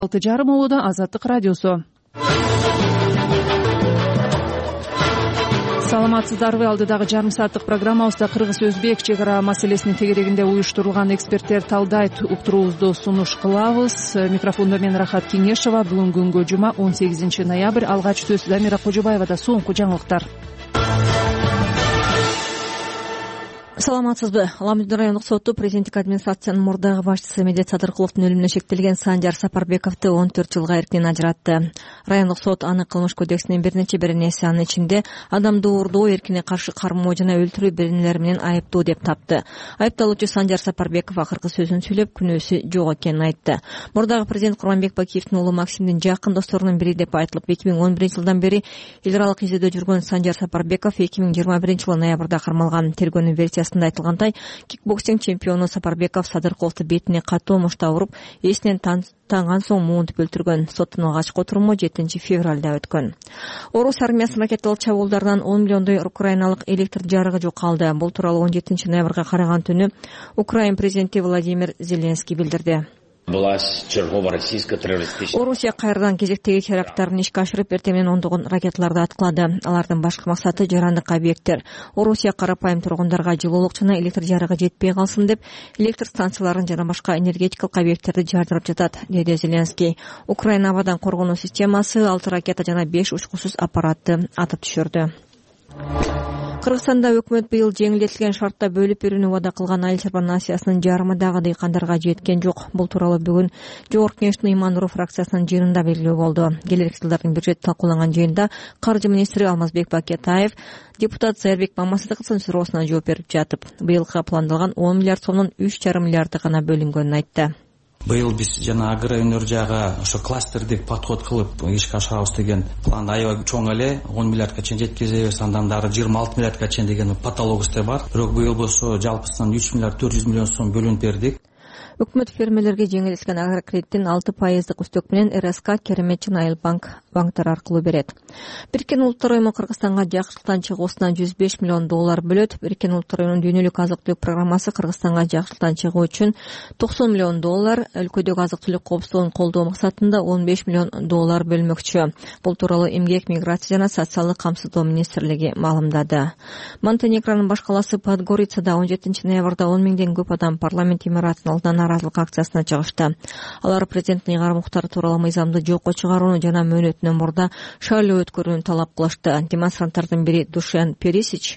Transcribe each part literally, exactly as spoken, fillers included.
алты жарым обода Азаттык радиосу. Саламатсыздарбы? Алдыдагы жарым сааттык программабызда кыргыз-өзбек чек ара маселесинин тегерегинде уюштурулган эксперттер талдайт уктуруубузду сунуш кылабыз. Микрофондо мен Рахат Кеңешова. Бүгүн күнгө жума он сегизинчи ноябрь. Алгач сөз Дамира Кожобаевада. Соңку жаңылыктар. Саламатсызбы? Ламдын райондук соту президенттик администрациянын мурдагы башчысы Медет Садыркуловдун өлүмүнө шектелген Санжар Сапарбековду он төрт жылга эркинен ажыратты. Райондук сот аны кылмыш кодексинин бир нече беренеси, анын ичинде адамды уурдоо, эркине каршы кармоо жана өлтүрүү беренелери менен айыптуу деп тапты. Айыпталуучу Санжар Сапарбеков акыркы сөзүн сүйлөп, күнөөсү жок экенин айтты. Мурдагы президент Курманбек Бакиевдин уулу Максимдин жакын досторунун бири деп айтылып, эки миң он биринчи жылдан бери эл аралык изилдөө жүргөн Санжар Сапарбеков эки миң жыйырма биринчи жылы ноябрда кармалган. Тергөөнүн версиясында айтылгандай, кикбоксинг чемпиону Сапарбеков Садыркуловду бетине катуу мушта уруп, эсинен танган соң муунтуп өлтүргөн. Соттун алгачкы отуруму жетинчи февралда өткөн. Орус армиясынын ракеталык чабуулдарынан он миллиондой украиналык электр жарыгы жокалды. Бул тууралуу он жетинчи ноябрга караган түнү Украин президенти Владимир Зеленский билдирди. Орусия кайрадан кезектеги теракттарын ишке ашырып, эртең менен ондогон ракеталарды аткылады. Алардын башкы максаты жарандык объекттер. Орусия карапайым тургундарга жылуулук жана электр жарыгы жетпей калсын деп, электр станцияларын жана башка энергетикалык объекттерди жардырып жатат, деди Зеленский. Украина абадан коргонуу системасы алты ракета жана беш учкусуз аппаратты атып түшүрдү. Кыргызстанда өкмөт быйыл жеңилдетилген шартта бөлүп берүүнү убада кылган айыл чарба насыясынын жарымы дагы дыйкандарга жеткен жок. Бул тууралуу бүгүн Жогорку Кеңештин Иман-Нуруу фракциясынын жыйынында белгилүү болду. Келерки жылдардын бюджети талкууланган жыйында каржы министри Алмазбек Бакетаев депутат Зайырбек Мамасыздыковдун суроосуна жооп берип жатып, быйылга пландалган он миллиард сомдон үч жарым миллиарды гана бөлүнгөнүн айтты. Быйыл биз жана агроөнөр жагы ошо кластердик подход кылып ишке ашырабыз деген план аябай чоң эле, он миллиардка чейин жеткизебиз, андан дагы жыйырма алты миллиардка чейин деген патологибизде бар. Бирок быйыл болсо жалпысынан үч миллиард төрт жүз миллион сом бөлүнүп бердик. Өкмөт фермерлерге жеңилдетилген агрокредиттин алты пайыздык үстөк менен эр эс ка, Керемет жана Айыл банк банктар аркылуу берет. Бириккен Улуттар уюму Кыргызстанга жакшылыктан чыгуусуна жүз беш миллион доллар бөлөт. Бириккен Улуттар уюмунун дүйнөлүк азык-түлүк программасы Кыргызстанга жакшылыктан чыгуу үчүн токсон миллион доллар, өлкөдөгү азык-түлүк коопсуздугун колдоо максатында он беш миллион доллар бөлмөкчү. Бул тууралуу Эмгек, миграция жана социалдык камсыздоо министрлиги маалымдады. Монтенегронун баш калаасы Подгорицада он жетинчи ноябрда он миңден көп адам парламент имаратынын алдынан наразылык акциясына чыгышты. Алар президенттин ыйгарым укуктары тууралуу мыйзамды жокко чыгарууну жана мөөнөтүнөн мурда шайлоо өткөрүүнү талап кылышты. Демонстранттардын бири Душан Перисич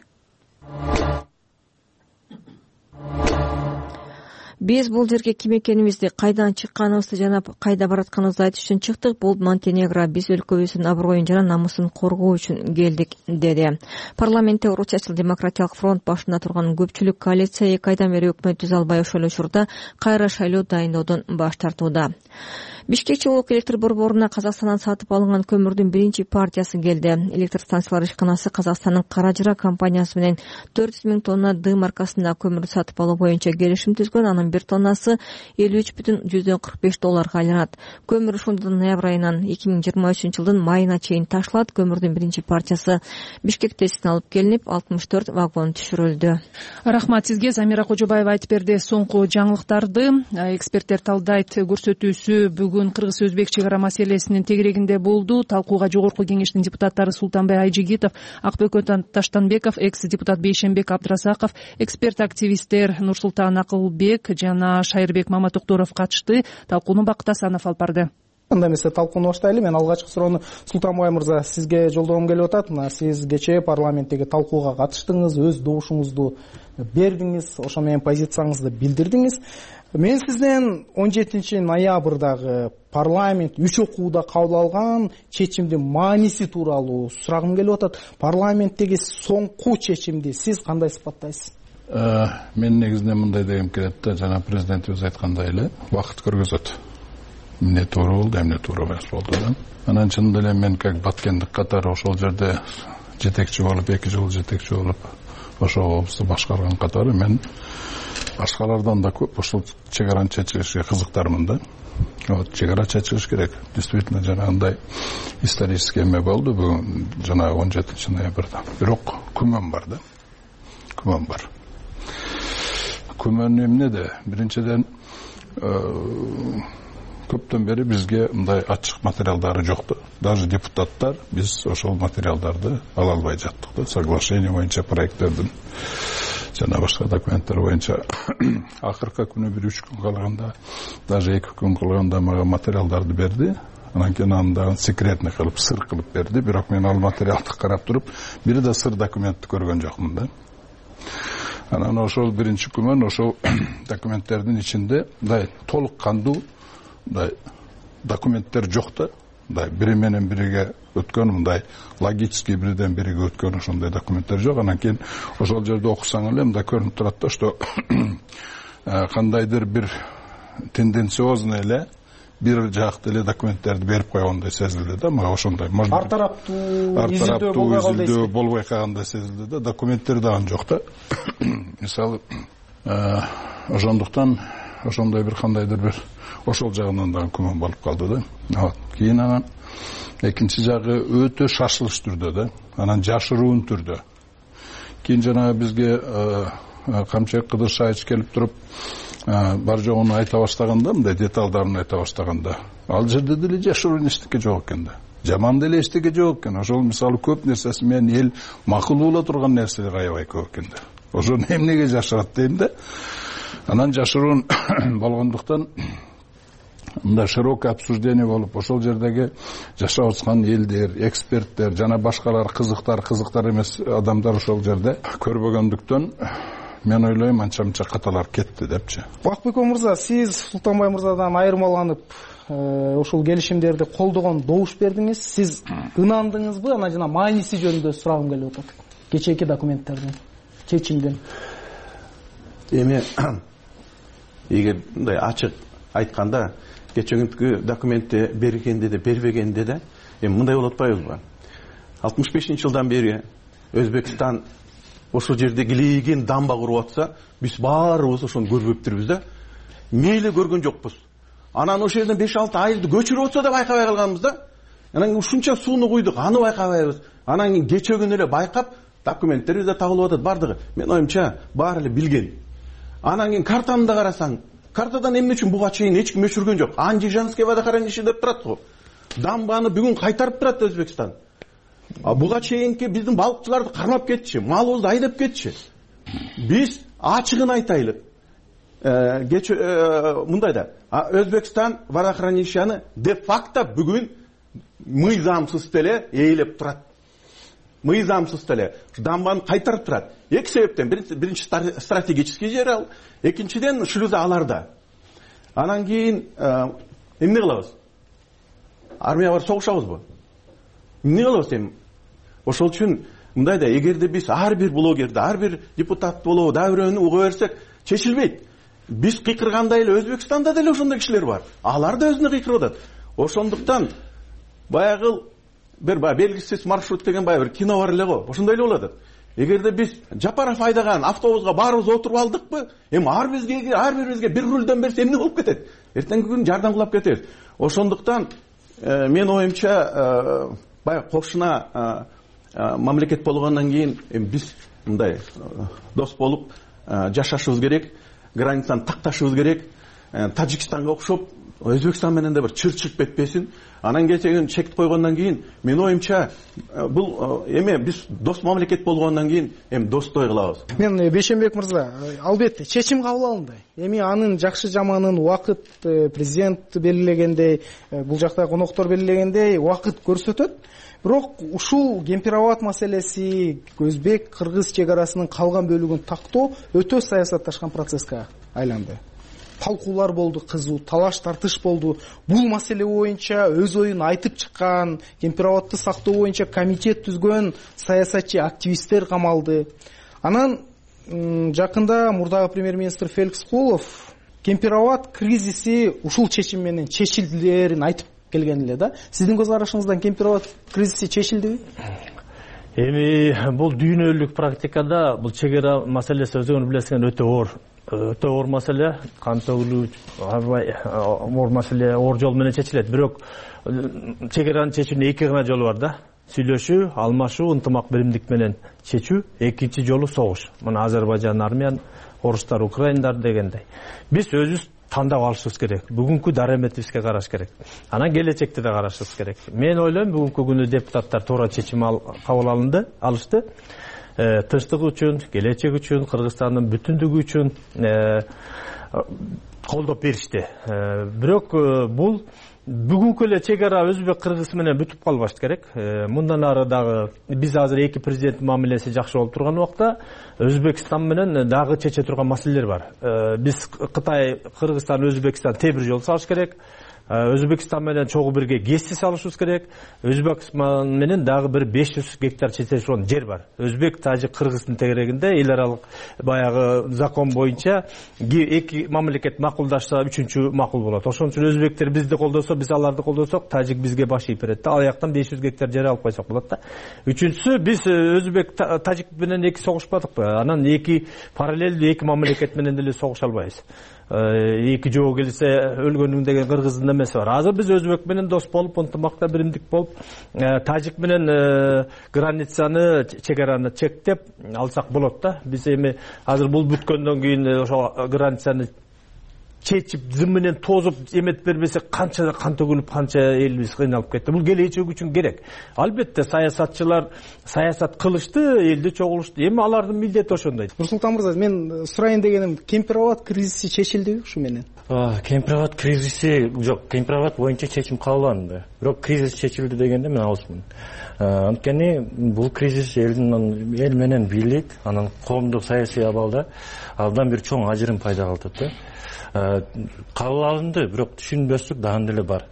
биз бул жерге ким экенибизди, кайдан чыкканыбызды жана кайда баратканыбызды айтыш үчүн чыктык. Бул Монтенегро биз өлкөбүздүн аброюн жана намысын коргоо үчүн келдик, деди. Парламентте Орус социал-демократиялык фронт башында турган көпчүлүк коалиция эки айдан бери өкмөт түзө албай ошол учурда кайра шайлоо дайындоодон баш тартууда. Бишкек чогулук электр борборуна Казакстандан сатып алынган көмүрдүн биринчи партиясы келди. Электр станциялар ишканасы Казакстандын Каражыра компаниясы менен төрт жүз миң тонна Д маркасындагы көмүрдү сатып алуу боюнча келишим түзгөн. Анын бир тоннасы элүү үч бүтүн жүздөн кырк беш долларга айланат. Көмүр ушул жылдын ноябрь айынан эки миң жыйырма үчүнчү жылдын майына чейин ташталат. Көмүрдүн биринчи партиясы Бишкек тесине алып келинип, алтымыш төрт вагон түшүрүлдү. Рахмат сизге. Замира Кожобаева айтып берди соңку жаңылыктарды. Эксперттер талдайт көрсөтүүсү бүгүн кыргыз-өзбек чек ара маселесинин тегерегинде болду. Талкууга Жогорку Кеңештин депутаттары Султанбай Айжигитов, Акбөкөт Таштанбеков, экс-депутат Бейшенбек Абдрасаков, эксперт-активисттер Нурсултан Акылбек жана Шайырбек Маматоктуров катышты. Талкууну Бакыт Асанов алып барды. Анда эмесе талкууну баштайлы. Мен алгачкы суроону Султанбай мырза сизге жолдогум келип атат. Мына сиз кечээ парламенттеги талкууга катыштыңыз, өз добушуңузду бердиңиз, ошо менен позицияңызды билдирдиңиз. Мен сизден он жетинчи ноябрдагы парламент үч окууда кабыл алган чечимдин мааниси тууралуу сурагым келип атат. Парламенттеги соңку чечимди сиз кандай сыпаттайсыз? Мен негизинен мындай дегем келет да, жана президентибиз айткандай эле, убакыт көргөзөт. Эмне туура болду, эмне туура эмес болду да. Анан чынында эле мен как баткендик катары ошол жерде жетекчи болуп, эки жыл жетекчи болуп, ошол облусту башкарган катары мен башкалардан да көп ошол чек араны чечишке кызыктармын да. Вот чек ара чечиш керек. Действительно жанагындай исторический эме болду бүгүн жана он жетинчи ноябрда. Бирок күмөн бар да. Күмөн бар. Күмөн эмнеде? Биринчиден көптөн бери бизге мындай ачык материалдары жокту. Даже депутаттар биз ошол материалдарды ала албай жаттык да. Соглашение боюнча проекттердин жана башка документтер боюнча акыркы күнү бир үч күн калганда, даже эки күн калганда мага материалдарды берди. Анан кийин аны секретный кылып, сыр кылып берди. Бирок мен ал материалды карап туруп, бир да сыр документти көргөн жокмун да. Анан ошол биринчи күмөн ошол документтердин ичинде мындай толук кандуу мындай документтер жок да. Мындай бири менен бириге өткөн, мындай логический бирден бириге өткөн ошондой документтер жок. Анан кийин ошол жерде окусаң эле мындай көрүнүп турат да, что кандайдыр бир тенденциозный эле бир жакты эле документтерди берип койгондой сезилди да. Мага ошондой ар тараптуу изилдөө болбой калгандай сезилди да. Документтер дагы жок да. Мисалы ошондуктан ошондой бир кандайдыр бир ошол жагынан дагы күмөн болуп калды да. Вот. Кийин анан экинчи жагы өтө шашылыш түрдө да. Анан жашыруун түрдө. Кийин жанагы бизге Камчек Кыдыршаевич келип туруп бар жогун айта баштаганда, мындай деталдарын айта баштаганда, ал жерде деле жашыруун эчтеке жок экен да. Жаман деле эчтеке жок экен. Ошол мисалы көп нерсеси менен эл макул боло турган нерселер аябай көп экен да. Ошону эмнеге жашырат дейм да. Анан жашыруун болгондуктан мындай широкое обсуждение болуп, ошол жердеги жашап аткан элдер, эксперттер жана башкалар кызыктар, кызыктар эмес адамдар ошол жерде көрбөгөндүктөн мен ойлойм анча-мынча каталар кетти депчи. Бакбеков мырза, сиз Султанбай мырзадан айырмаланып ошол келишимдерди колдогон добуш бердиңиз. Сиз ынандыңызбы? Анан жана мааниси жөнүндө сурагым келип атат. Кечээки документтердин, чечимдин. Эми эгер мындай ачык айтканда, кечээкүнкү документти бергенде де, бербегенде де, эми мындай болуп атпайбызбы? алтымыш бешинчи жылдан бери Өзбекстан ошол жерде килейген дамба куруп атса, биз баарыбыз ошону көрбөптүрбүз да. Мейли көргөн жокпуз. Анан ошол жерден беш алты айылды көчүрүп атса да байкабай калганбыз да. Анан ушунча сууну куйдук, аны байкабайбыз. Анан кийин кечээ күнү эле байкап, документтерибиз да табылып атат бардыгы. Мен оюмча баары эле билген. Анан кийин картаны да карасаң, картадан эмне үчүн буга чейин эч ким өчүргөн жок. Анжижанский водохранилище деп турат го. Дамбаны бүгүн кайтарып турат Өзбекстан. А буга чейинки биздин балыкчыларды кармап кетчи, малыбызды айдап кетчи. Биз ачыгын айтайлы. Э, кеч э, мындай да, Өзбекстан водохранилищени де факто бүгүн мыйзамсыз деле ээлеп турат. Мыйзамсыз деле дамбаны кайтарып турат. Эки себептен: биринчи стратегический жер ал, экинчиден шлюза аларда. Анан кийин эмне кылабыз? Армия бар, согушабызбы? Эмне кылабыз эми? Ошол үчүн мындай да, эгерде биз ар бир блогерди, ар бир депутат болобу, дагы бирөөнү уга берсек, чечилбейт. Биз кыйкыргандай эле Өзбекстанда деле ошондой кишилер бар. Алар да өзүнө кыйкырып атат. Ошондуктан баягы бир белгисиз маршрут деген баягы бир кино бар эле го. Ошондой эле болот атат. Эгерде биз Жапаров айдаган автобуска баарыбыз отуруп алдыкпы, эми ар бизге, ар бирибизге бир рулдан берсе эмне болуп кетет? Эртеңки күнү жардам кулап кетебиз. Ошондуктан мен оюмча баягы кошуна мамлекет болгондон кийин биз мындай дос болуп жашашыбыз керек, границаны такташыбыз керек. Тажикстанга окшоп Өзбекстан менен да бир чыр-чырт кетпесин. Анан кечен чекти койгондон кийин мен оюмча бул эме биз дос мамлекет болгондон кийин эми достой кылабыз. Мен Бейшенбек мырза, албетте чечим кабыл алынды. Эми анын жакшы жаманын убакыт президент белгилегендей, бул жакта коноктор белгилегендей убакыт көрсөтөт. Бирок ушул Кемпир-Абад маселеси, Өзбек кыргыз чек арасынын калган бөлүгүн тактоо өтө саясатташкан процесске айланды. Талкуулар болду, кызуу талаш тартыш болду. Бул маселе боюнча өз оюн айтып чыккан, Кемпир-Абадты сактоо боюнча комитет түзгөн саясатчы активисттер камалды. Анан жакында мурдагы премьер-министр Феликс Кулов Кемпир-Абад кризиси ушул чечим менен чечилдилерин айтып келген эле да. Сиздин көз карашыңыздан Кемпир-Абад кризиси чечилдиби? Эми бул дүйнөлүк практикада бул чек ара маселеси өзүңүз билесиңер өтө оор. Өтө оор маселе, кан төгүлүү, оор маселе оор жол менен чечилет. Бирок чек араны чечүүнүн эки гана жолу бар да. Сүйлөшүү, алмашуу, ынтымак биримдик менен чечүү, экинчи жолу согуш. Мына Азербайжан армиян, орустар, украиндар дегендей. Биз өзүбүз тандап алышыбыз керек. Бүгүнкү дараметибизге караш керек. Анан келечекте да карашыбыз керек. Мен ойлойм, бүгүнкү күнү депутаттар туура чечим кабыл алынды, алышты. Тынчтык үчүн, келечек үчүн, Кыргызстандын бүтүндүгү үчүн колдоп беришти. Бирок бул бүгүнкү эле чек ара өзбек кыргыз менен бүтүп калбаш керек. Мындан ары дагы биз азыр эки президенттин мамилеси жакшы болуп турган убакта Өзбекстан менен дагы чече турган маселелер бар. Биз Кытай, Кыргызстан, Өзбекстан темир жол салыш керек. Өзбекстан менен чогуу бирге ГЭСти салышыбыз керек. Өзбекстан менен дагы бир беш жүз гектар чечилген жер бар. Өзбек, Тажик, Кыргыздын тегерегинде эл аралык баягы закон боюнча эки мамлекет макулдашса үчүнчү макул болот. Ошон үчүн өзбектер бизди колдосо, биз аларды колдосок, Тажик бизге баш ийип берет да. Ал жактан беш жүз гектар жер алып койсок болот да. Үчүнчүсү, биз Өзбек, Тажик менен эки согушпадыкпы? Анан эки параллелдүү эки мамлекет менен деле согуша албайбыз. Эки жоо келсе өлгөнүң деген кыргыздын эмеси бар. Азыр биз Өзбек менен дос болуп, ынтымакта биримдик болуп, Тажик менен границаны, чек араны чектеп алсак болот да. Биз эми азыр бул бүткөндөн кийин ошо границаны чечип, зым менен тозуп эмет бербесе канча кан төгүлүп, канча элибиз кыйналып кетти. Бул келечек үчүн керек. Албетте саясатчылар саясат кылышты, элди чогулушту. Эми алардын милдети ошондой. Нурсултан мырза, мен сурайын дегеним, Кемпир-Абад кризиси чечилдиби ушу менен? Кемпир-Абад кризиси жок, Кемпир-Абад боюнча чечим кабыл алынды. Бирок кризис чечилди дегенде мен алысмын. Анткени бул кризис элдин эл менен бийлик, анан коомдук саясий абалда абдан бир чоң ажырым пайда кылдыт да. Кабыл алынды, бирок түшүнбөстүк дагы деле бар.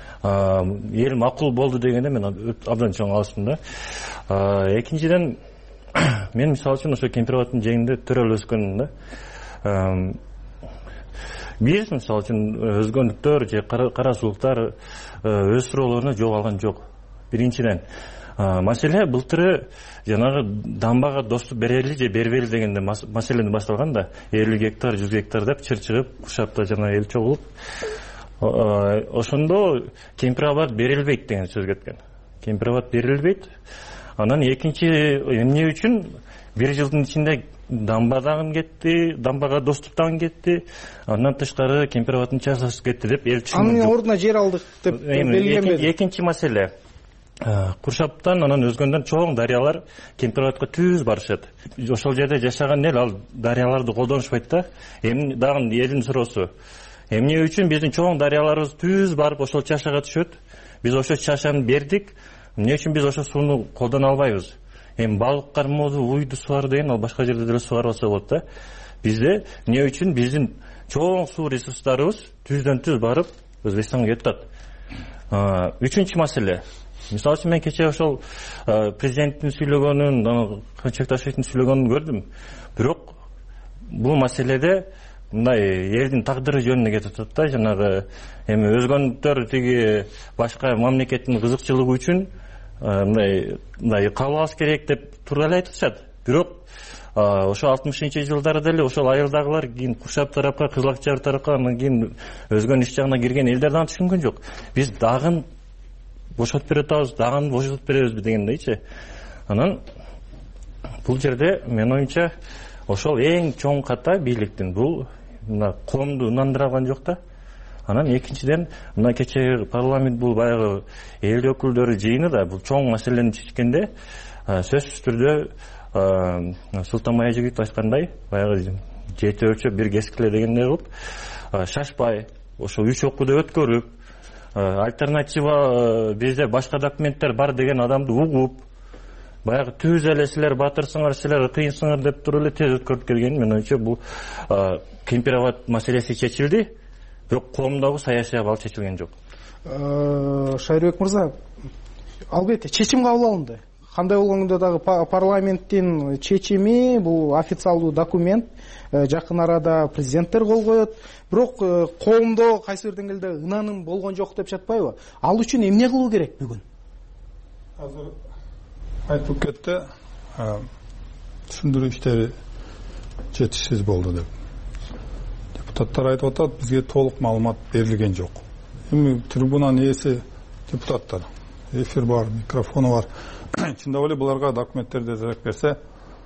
Эл макул болду дегенде мен абдан чоң алысмын да. Экинчиден, мен мисалы үчүн ошо Кемпир-Абаддын жээгинде төрөлүп өскөнмүн да. Биз мисалы үчүн өзгөнүктөр же кара сулуктар өз суроолоруна жооп алган жок. Биринчиден, маселе былтыры жанагы дамбага доступ берели же бербейли дегенде маселени башталган да. элүү гектар, жүз гектар деп чыр чыгып, Куршапта жана эл чогулуп, ошондо Кемпир-Абад берилбейт деген сөз кеткен. Кемпир-Абад берилбейт. Анан экинчи эмне үчүн бир жылдын ичинде дамба дагы кетти, дамбага доступ дагы кетти. Андан тышкары Кемпир-Абаддын часасы кетти деп эл түшүндү. Анын ордуна жер алдык деп белгиленбеди. Экинчи маселе, Куршаптан анан өзгөндөн чоң дарыялар Кемпир-Абадка түз барышат. Ошол жерде жашаган эл ал дарыяларды колдонушпайт да. Эми дагы элдин суроосу. Эмне үчүн биздин чоң дарыяларыбыз түз барып ошол чашага түшөт? Биз ошол чашаны бердик. Эмне үчүн биз ошол сууну колдоно албайбыз? Эми балык кармоодо уйду сугар деген ал башка жерде деле сугарып алса болот да. Бизде эмне үчүн биздин чоң суу ресурстарыбыз түздөн түз барып Өзбекстанга кетип атат? Үчүнчү маселе. Мисалы үчүн мен кечээ ошол президенттин сүйлөгөнүн, Кылычбек сүйлөгөнүн көрдүм. Бирок бул маселеде мындай элдин тагдыры жөнүндө кетип атат да. Жанагы эми өзгөнүктөр тиги башка мамлекеттин кызыкчылыгы үчүн мындай мындай кабыл алыш керек деп туура эле айтышат. Бирок ошо алтымышынчы жылдары деле ошол айылдагылар кийин Куршап тарапка, Кызыл Акчар тарапка, анан кийин өзгөн иш жагына кирген элдер дагы түшүнгөн жок. Биз дагы бошотуп бере атабыз, дагы бошотуп беребизби дегендейчи. Анан бул жерде менин оюмча ошол эң чоң ката бийликтин бул мына коомду ынандыра алган жок да. Анан экинчиден мына кечээ парламент бул баягы эл өкүлдөрү жыйыны да бул чоң маселени чечкенде сөзсүз түрдө Султанмая Жигит айткандай баягы жети өлчөп бир кескиле дегендей кылып шашпай ошо үч окууду өткөрүп альтернатива бизде башка документтер бар деген адамды угуп баягы түз эле силер батырсыңар, силер кыйынсыңар деп туруп эле тез өткөрүп келген. Мен оюмча бул Кемпир-Абад маселеси чечилди, бирок коомдогу саясий абал чечилген жок. Шайырбек мырза, албетте чечим кабыл алынды. Кандай болгондо дагы парламенттин чечими бул официалдуу документ, жакын арада президенттер кол коет. Бирок коомдо кайсы бир деңгээлде ынаным болгон жок деп жатпайбы? Ал үчүн эмне кылуу керек бүгүн? Азыр айтылып кетти, түшүндүрүү иштери жетишсиз болду деп. Депутаттар айтып атат, бизге толук маалымат берилген жок. Эми трибунанын ээси депутаттар, эфир бар, микрофону бар. Чындап эле буларга документтерди эзерээк берсе,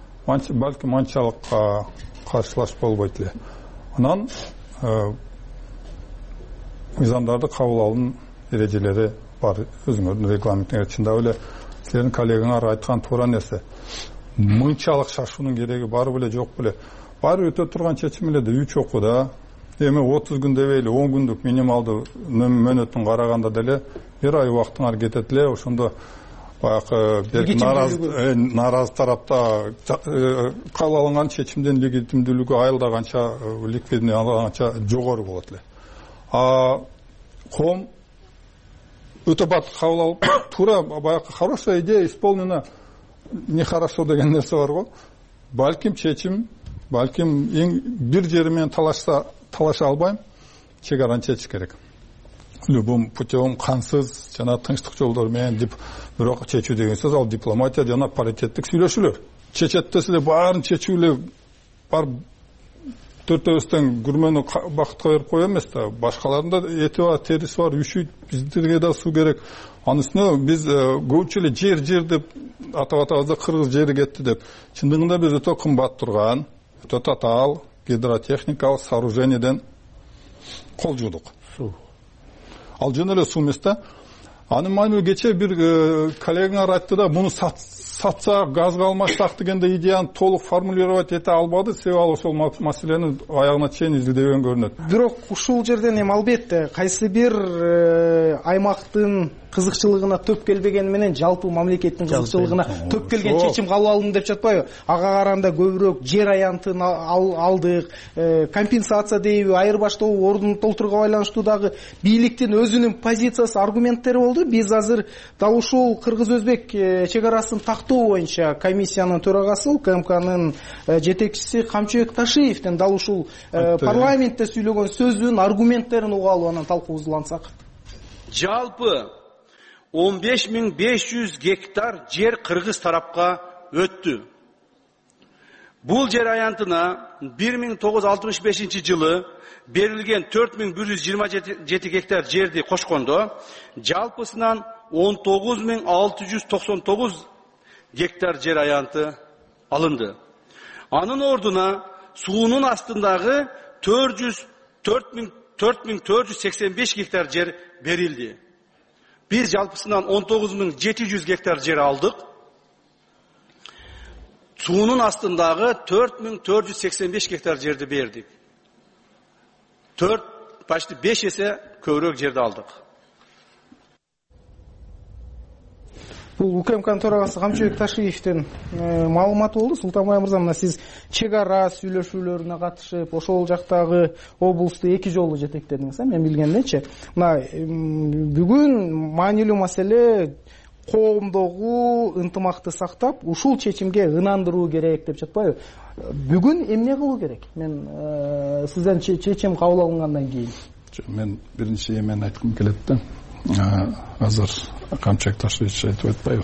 балким анчалык каршылаш болбойт эле. Анан мыйзамдарды кабыл алуунун эрежелери бар, өзүңөрдүн регламентиңер. Чындап эле силердин коллегаңар айткан туура нерсе. Мынчалык шашуунун кереги бар беле, жок беле. Баары өтө турган чечим эле да, үч окууда эми отуз күн дебейли, он күндүк минималдуу мөөнөтүн караганда деле бир ай убактыңар кетет эле. Ошондо баягы нааразы тарапта кабыл алынган чечимдин легитимдүүлүгү айылдаганча, ликвидный алганча жогору болот эле. А коом өтө бат кабыл алып, туура баягы хорошая идея исполнена, нехорошо деген нерсе бар го. Балким чечим, балким эң бир жери менен талашса талаша албайм, чек араны чечиш керек. Любым путем кансыз жана тынчтык жолдор менен деп бирок чечүү деген сөз ал дипломатия жана паритеттик сүйлөшүүлөр. Чечет десе баарын чечүү эле бар төртөөбүздөн күрмөнү бакытка берип кое эмес да. Башкаларында эти бар, териси бар, үшүйт, биздерге да суу керек. Анын үстүнө биз көбүнчө эле жер жер деп атап атабызда кыргыз жери кетти деп. Чындыгында биз өтө кымбат турган, өтө татаал гидротехникалык сооружениеден кол жуудук. Ал жөн эле суу эмес да. Анын маани кечээ бир коллегаңар айтты да, муну сатсак, газга алмашсак дегенде идеяны толук формулировать эте албады, себеби ал ошол маселени аягына чейин изилдебеген көрүнөт. Бирок ушул жерден эми албетте кайсы бир аймактын кызыкчылыгына төп келбегени менен жалпы мамлекеттин кызыкчылыгына төп келген чечим кабыл алынды деп жатпайбы? Ага караганда көбүрөөк жер аянтын алдык, компенсация дейби, айырбаштоо ордун толтурууга байланыштуу дагы бийликтин өзүнүн позициясы, аргументтери болду. Биз азыр дал ушул кыргыз-өзбек чек арасын тактоо боюнча комиссиянын төрагасы, УКМКнын жетекчиси Камчыбек Ташиевдин дал ушул парламентте сүйлөгөн сөзүн, аргументтерин уга алып анан талкуубузду улантсак. Жалпы он беш миң беш жүз гектар жер кыргыз тарапка өттү. Бул жер аянтына бир миң тогуз жүз алтымыш бешинчи жылы берилген төрт миң бир жүз жыйырма жети гектар жерди кошкондо, жалпысынан он тогуз миң алты жүз токсон тогуз гектар жер аянты алынды. Анын ордуна суунун астындагы төрт миң төрт жүз сексен беш гектар жер берилди. Biz жалпысынан он тогуз миң жети жүз гектар жер алдык. Суунун астындагы төрт миң төрт жүз сексен беш гектар жерди бердик. төрт, почти беш эсе көбүрөөк жерди алдык. Бул УКМКнын төрагасы Камчыбек Ташиевдин маалыматы болду. Султанбай мырза, мына сиз чек ара сүйлөшүүлөрүнө катышып, ошол жактагы облусту эки жолу жетектедиңиз, мен билгенденчи. Мына бүгүн маанилүү маселе коомдогу ынтымакты сактап, ушул чечимге ынандыруу керек деп жатпайбы? Бүгүн эмне кылуу керек? Мен сизден чечим кабыл алынгандан кийин. Мен биринчи эмен айткым келет да. Азыр Камчыбек Ташиевич айтып атпайбы?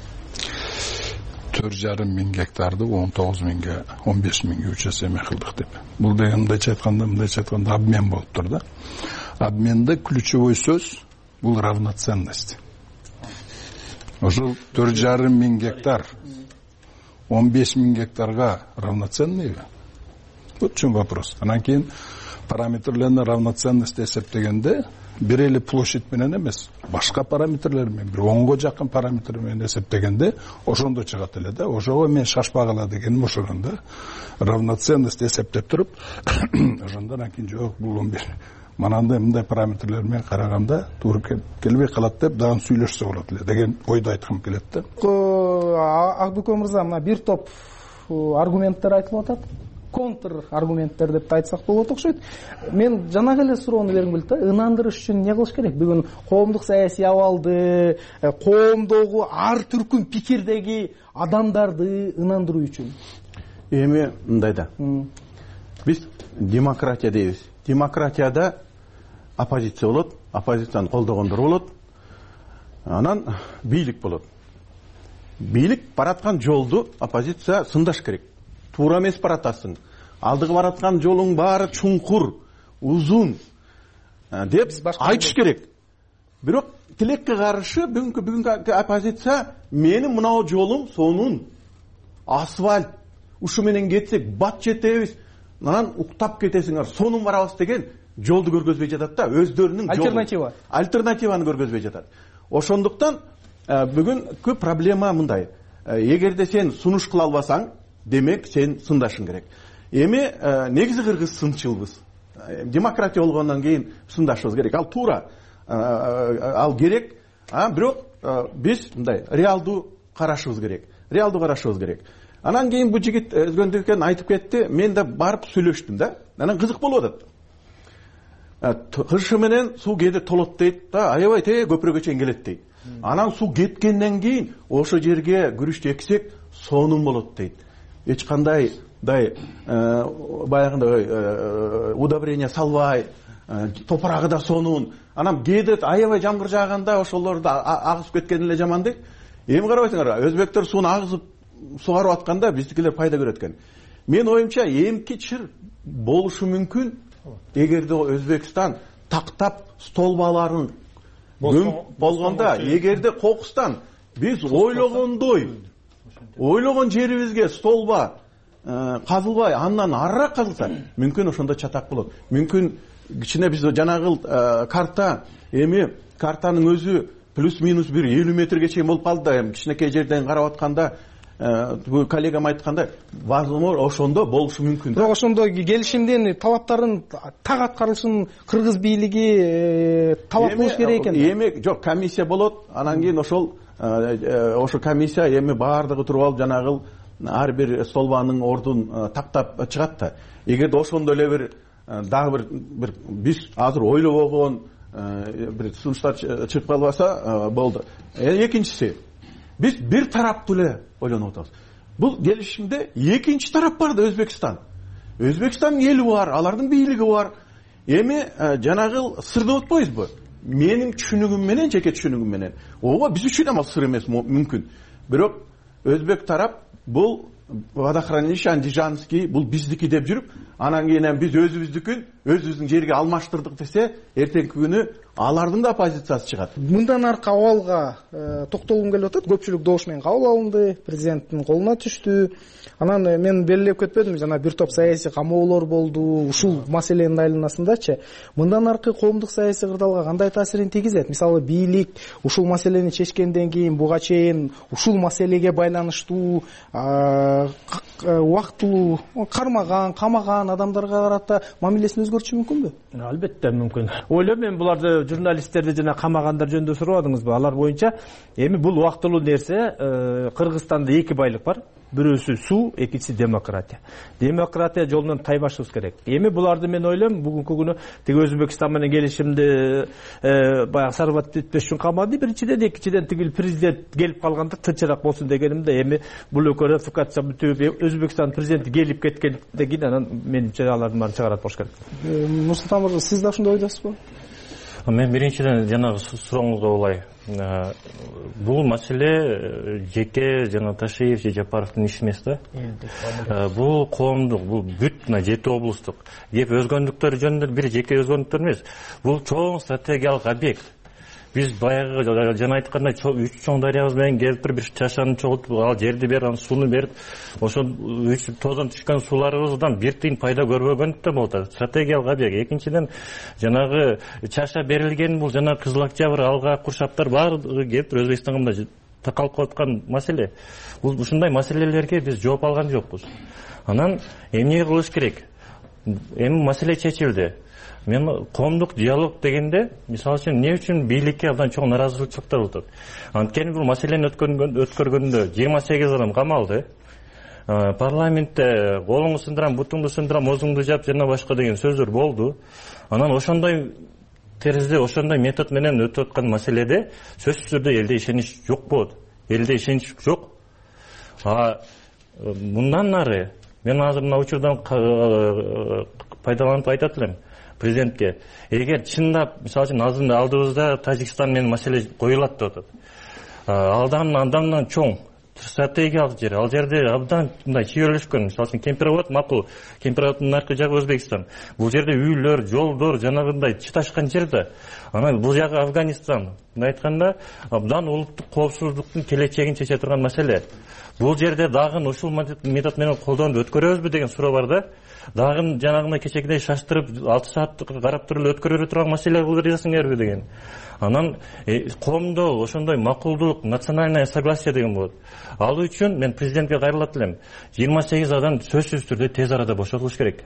төрт жарым миң гектарды он тогуз миңге, он беш миңге үч эсе эме кылдык деп. Бул деген мындайча айтканда, мындайча айтканда обмен болуп тур да. Обменде ключевой сөз бул равноценность. Ошол төрт жарым миң гектар он беш миң гектарга равноценныйбы? Вот в чем вопрос. Анан кийин параметрлерine равноценность эсептегенде бир эле площадь менен эмес, башка параметрлер менен, бир онго жакын параметр менен эсептегенде ошондо чыгат эле да. Ошого мен шашпагыла дегеним ошондо да. Равноценность эсептеп туруп, ошондон анан жок бул он беш манандай мындай параметрлер менен караганда туура келбей калат деп дагы сүйлөшсө болот эле деген ойду айткым келет да. Акбүкө мырза, мына бир топ аргументтер айтылып атат. Контр аргументтер деп айтсак болот окшойт. Мен жанагы эле суроону бергим келет да. Ынандырыш үчүн эмне кылыш керек? Бүгүн коомдук саясий абалды, коомдогу ар түркүн пикирдеги адамдарды ынандыруу үчүн. Эми мындай да. Биз демократия дейбиз. Демократияда оппозиция болот, оппозицияны колдогондор болот. Анан бийлик болот. Бийлик бараткан жолду оппозиция сындаш керек. Туура эмес баратасың. Алдыгы бараткан жолуң баары чуңкур, узун деп айтыш керек. Бирок тилекке каршы бүгүнкү бүгүнкү оппозиция менин мынау жолум сонун асфальт, ушу менен кетсек бат жетебиз, анан уктап кетесиңер, сонун барабыз деген жолду көргөзбөй жатат да, өздөрүнүн альтернатива альтернативаны көргөзбөй жатат. Ошондуктан бүгүнкү проблема мындай: эгерде сен сунуш кыла албасаң, демек сен сындашың керек. Эми негизи кыргыз сынчылбыз. Демократия болгондон кийин сындашыбыз керек. Ал туура, ал керек. А бирок биз мындай реалдуу карашыбыз керек. Реалдуу карашыбыз керек. Анан кийин бу жигит өзгөндүкөн айтып кетти. Мен да барып сүйлөштүм да. Анан кызык болуп атат. Кыршы менен суу кээде толот дейт да, аябай те көпүрөгө чейин келет дейт. Анан суу кеткенден кийин ошо жерге күрүчтү эксек сонун болот дейт. Эч кандай дай баягындай удобрение салбай, топурагы да сонун. Анан кээде аябай жамгыр жааганда ошолорду агызып кеткен эле жаман дейт. Эми карабайсыңар, өзбектер сууну агызып сугарып атканда биздикилер пайда көрөт экен. Мен оюмча эмки чыр болушу мүмкүн, эгерде Өзбекстан тактап столбаларын болгондо, эгерде кокустан биз ойлогондой ойлогон жерибизге столба казылбай, андан арыраак казылса, мүмкүн ошондо чатак болот. Мүмкүн кичине биз жанагыл карта, эми картанын өзү плюс-минус бир элүү метрге чейин болуп калды да, эми кичинекей жерден карап атканда, бул коллегам айткандай, возможно ошондо болушу мүмкүн. Бирок ошондо келишимдин талаптарын так аткарылышын кыргыз бийлиги талап кылыш керек экен. Эми жок, комиссия болот, анан кийин ошол ошо комиссия эми баардыгы туруп алып жанагыл ар бир столбанын ордун тактап чыгат да. Эгерде ошондо эле бир дагы бир бир биз азыр ойлобогон бир сунуштар чыгып калбаса болду. Экинчиси, биз бир тараптуу эле ойлонуп атабыз. Бул келишимде экинчи тарап бар да, Өзбекстан. Өзбекстандын эли бар, алардын бийлиги бар. Эми жанагыл сыр деп атпайбызбы? Менин түшүнүгүм менен, жеке түшүнүгүм менен, ооба биз үчүн ал сыр эмес мүмкүн. Бирок өзбек тарап бул водохранилище Андижанский, бул биздики деп жүрүп, анан кийин биз өзүбүздүкүн өзүбүздүн жерге алмаштырдык десе, эртеңки күнү алардын да позициясы чыгат. Мындан аркы абалга токтолгум келип атат. Көпчүлүк добуш менен кабыл алынды, президенттин колуна түштү. Анан мен белгилеп кетпедим, жана бир топ саясий камоолор болду ушул маселенин айланасындачы. Мындан аркы коомдук саясий кырдаалга кандай таасирин тийгизет? Мисалы, бийлик ушул маселени чечкенден кийин буга чейин ушул маселеге байланыштуу убактылуу кармаган, камаган адамдарга карата мамилесин өзгөртүшү мүмкүнбү? Албетте мүмкүн. Ойлойм, мен буларды журналисттерди жана камагандар жөнүндө сурабадыңызбы? Алар боюнча эми бул убактылуу нерсе. Кыргызстанда эки байлык бар. Бирөөсү суу, экинчиси демократия. Демократия жолунан таймашыбыз керек. Эми буларды мен ойлойм, бүгүнкү күнү тиги Өзбекстан менен келишимди баягы сарбат этпеш үчүн камады. Биринчиден, экинчиден тигил президент келип калганда тынчыраак болсун дегенимде, эми бул өлкө ратификация бүтүп, Өзбекстан президенти келип кеткенден кийин анан менимче алардын баарын чыгарат болуш керек. Нурсултан мырза, сиз да ошондой ойдосузбу? Мен биринчиден жанагы сурооңузга улай. Бул маселе жеке жана Ташиев же Жапаровдун иши эмес да. Бул коомдук, бул бүт мына жети облустук. Кеп өзгөндүктөр жөнүндө бир жеке өзгөндүктөр эмес. Бул чоң стратегиялык объект. Биз баягы жана айткандай үч чоң дарыябыз менен келип туруп бир чашаны чогултуп, ал жерди берип, анан сууну берип, ошол үч тоздон түшкөн сууларыбыздан бир тыйын пайда көрбөгөндүктөн болот. Стратегиялык объект. Экинчиден, жанагы чаша берилген бул жана Кызыл Октябрь, Алга, Куршаптар баары келип туруп Өзбекстанга мындай такалып калаткан маселе. Бул ушундай маселелерге биз жооп алган жокпуз. Анан эмне кылыш керек? Эми маселе чечилди. Мен коомдук диалог дегенде, мисалы үчүн, эмне үчүн бийликке абдан чоң наразычылыктар болот? Анткени бул маселени өткөргөндө жыйырма сегиз адам камалды. Парламентте колуңду сындырам, бутуңду сындырам, оозуңду жап жана башка деген сөздөр болду. Анан ошондой теризде, ошондой метод менен өтүп аткан маселеде сөзсүз түрдө элде ишенич жок болот. Элде ишенич жок. А мындан нары мен азыр мына учурдан пайдаланып айтат элем президентке. Эгер чындап, мисалы үчүн, азыр алдыбызда Тажикстан менен маселе коюлат деп атат. Алдан андан чоң стратегиялык жер. Ал жерде абдан мындай чүйрөлүшкөн. Мисалы үчүн Кемпировод макул. Кемпироводдун наркы жагы Өзбекстан. Бул жерде үйлөр, жолдор жанагындай чыташкан жер да. Анан бул жагы Афганистан. мындай айтканда абдан улуттук коопсуздуктун келечегин чече турган маселе. Бул жерде дагы ушул метод менен колдонуп өткөрөбүзбү деген суроо бар да. Дагы жанагындай кечегидей шаштырып алты саат карап туруп өткөрө турган маселе кылып жатасыңарбы деген. Анан коомдо ошондой макулдук, национальное согласие деген болот. Ал үчүн мен президентке кайрылат элем. жыйырма сегиз адам сөзсүз түрдө тез арада бошотулуш керек.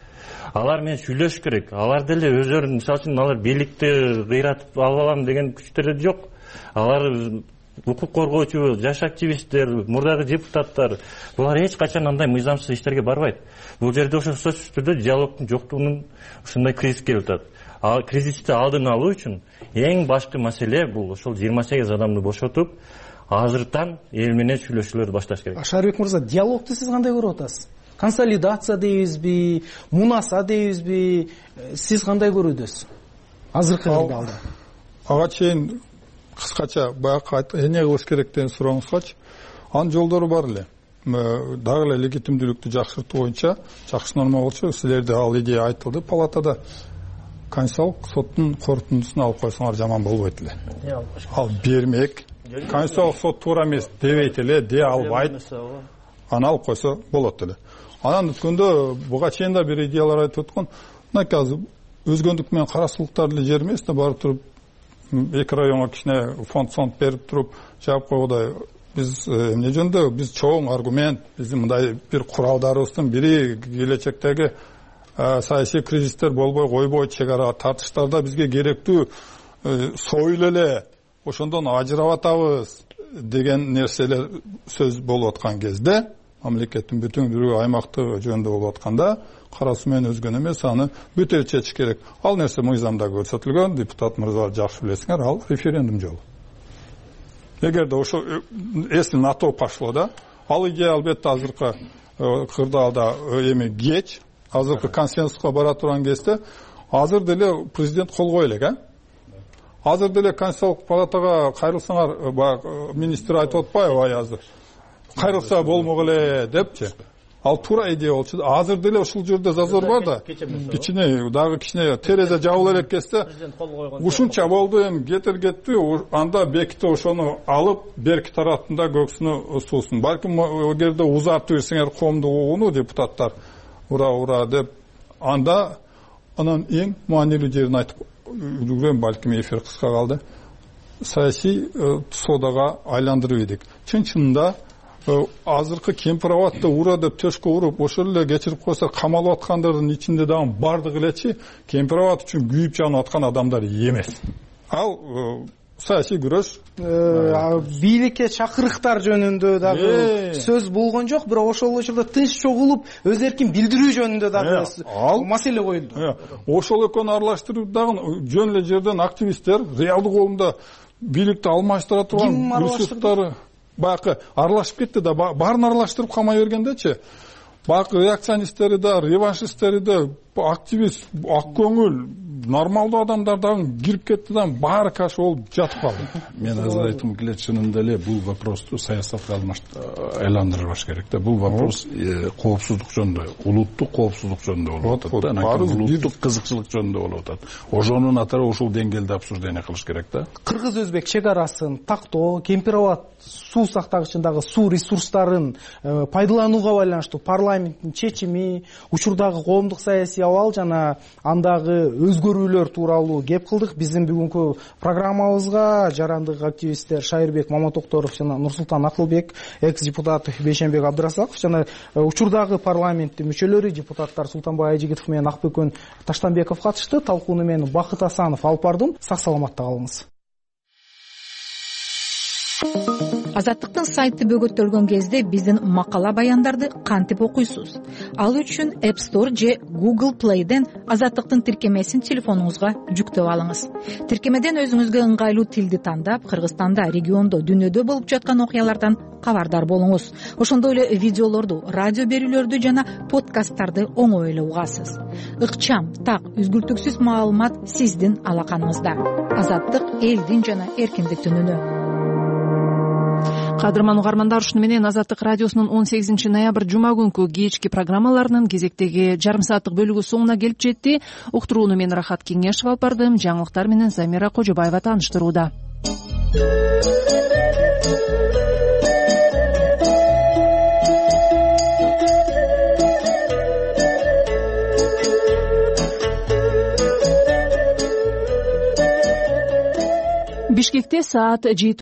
Алар менен сүйлөшүш керек. Алар деле өздөрү, мисалы үчүн, алар бийликти кыйратып алып алам деген күчтөр жок. Алар укук коргоочу, жаш активисттер, мурдагы депутаттар, булар эч качан андай мыйзамсыз иштерге барбайт. Бул жерде ошо сөзсүз түрдө диалогдун жоктугунун ушундай кризис келип атат. Ал кризисти алдын алуу үчүн эң башкы маселе бул ошол жыйырма сегиз адамды бошотуп, азыртан эл менен сүйлөшүүлөрдү башташ керек. Шарибек мырза, диалогду сиз кандай көрүп атасыз? Консолидация дейбизби, мунаса дейбизби? Сиз кандай көрүдүсүз? Азыркы кылды. Ага чейин кыскача баягы эмне кылыш керек деген сурооңузгачы, анын жолдору бар эле. Дагы эле легитимдүүлүктү жакшыртуу боюнча жакшы норма болчу. Силерде ал идея айтылды палатада. Конституциялык соттун корутундусун алып койсоңор жаман болбойт эле. Ал бермек. Конституциялык сот туура эмес дебейт эле, дей албайт. Аны алып койсо болот эле. Анан өткөндө буга чейин да бир идеялар айтып өткөн. Мынакей азыр өзгөндүк менен карасылыктар эле жер эмес да, барып туруп эки районго кичине фонд сонд берип туруп жаап койгодай. Биз эмне жөнүндө биз чоң аргумент, биздин мындай бир куралдарыбыздын бири келечектеги саясий кризистер болбой койбойт, чек ара тартыштарда бизге керектүү союл эле ошондон ажырап атабыз деген нерселер сөз болуп аткан кезде, мамлекеттин бүтүндүгү аймактык жөнүндө болуп атканда, кара суу менен өзгөн эмес, аны бүтө чечиш керек. Ал нерсе мыйзамда көрсөтүлгөн, депутат мырзалар жакшы билесиңер, ал референдум жолу. Эгерде ошо если на то пошло да, ал идея албетте азыркы кырдаалда эми кеч, азыркы консенсуска бара турган кезде, азыр деле президент кол кое элек, а? Азыр деле Конституциялык палатага кайрылсаңар, баягы министр айтып атпайбы азыр? Кайрылса болмок эле депчи. Ал туура идея болчу. Азыр деле ушул жерде зазор бар да. Кичине дагы кичине терезе жабыла элек кетсе, ушунча болду, эми кетер кетти, анда беките ошону алып, берки тараптында көксүнө суусун. Балким эгерде узартып берсеңер коомдук угууну депутаттар ура ура деп, анда анан эң маанилүү жерин айтып үлгүрөм, балким эфир кыска калды. Саясий содага айландырып едик. Чын-чынында азыркы кемпир абатта ура деп төшкө уруп, ошол эле кечирип койсо камалып аткандардын ичинде дагы бардыгы элечи кемпир абат үчүн күйүп жанып аткан адамдар эмес. Ал саясий күрөш. Бийликке чакырыктар жөнүндө дагы сөз болгон жок, бирок ошол учурда тынч чогулуп, өз эркин билдирүү жөнүндө дагы маселе коюлду. Ошол экөөнү аралаштырып дагы жөн эле жерден активисттер реалдык колунда бийликти алмаштыра турган ресурстары баягы аралашып кетти да, баарын аралаштырып камай бергендечи, баягы реакционисттери да, реваншисттери да, активист, ак көңүл, нормалдуу адамдар дагы кирип кетти да, баары каша болуп жатып калды. Мен азыр айткым келет, чынында эле бул вопросту саясатка айландырбаш керек да. Бул вопрос коопсуздук жөнүндө, улуттук коопсуздук жөнүндө болуп атат да, улуттук кызыкчылык жөнүндө болуп атат. Ошонун атары ушул деңгээлде обсуждение кылыш керек да. Кыргыз-өзбек чек арасын тактоо, Кемпир абад суу сактагычындагы суу ресурстарын пайдаланууга байланыштуу парламенттин чечими, учурдагы коомдук саясий абал жана андагы өзгөрүүлөр тууралуу кеп кылдык. Биздин бүгүнкү программабызга жарандык активисттер Шайырбек Маматокторов жана Нурсултан Акылбек, экс-депутат Бейшенбек Абдрасаков жана учурдагы парламенттин мүчөлөрү депутаттар Султанбай Айжигитов менен Акбөкөн Таштанбеков катышты. Талкууну мен Бакыт Асанов алып бардым. Сак саламатта калыңыз. Азаттыктын сайты бөгөттөлгөн кезде биздин макала баяндарды кантип окуйсуз? Ал үчүн App Store же Google Play'ден Азаттыктын тиркемесин телефонуңузга жүктөп алыңыз. Тиркемеден өзүңүзгө ыңгайлуу тилди тандап, Кыргызстанда, региондо, дүйнөдө болуп жаткан окуялардан кабардар болуңуз. Ошондой эле видеолорду, радио берүүлөрдү жана подкасттарды оңой эле угасыз. Ыкчам, так, үзгүлтүксүз маалымат сиздин алаканыңызда. Азаттык элдин жана эркиндиктин үнү. Кадырман угармандар, ушуну менен Азаттык радиосунун он сегизинчи ноябрь жума күнкү кечки программаларынын кезектеги жарым сааттык бөлүгү соңуна келип жетти. Уктурууну мен Рахат Кеңешев алып бардым. Жаңылыктар менен Замира Кожобаева тааныштырууда. бишкекте саат жети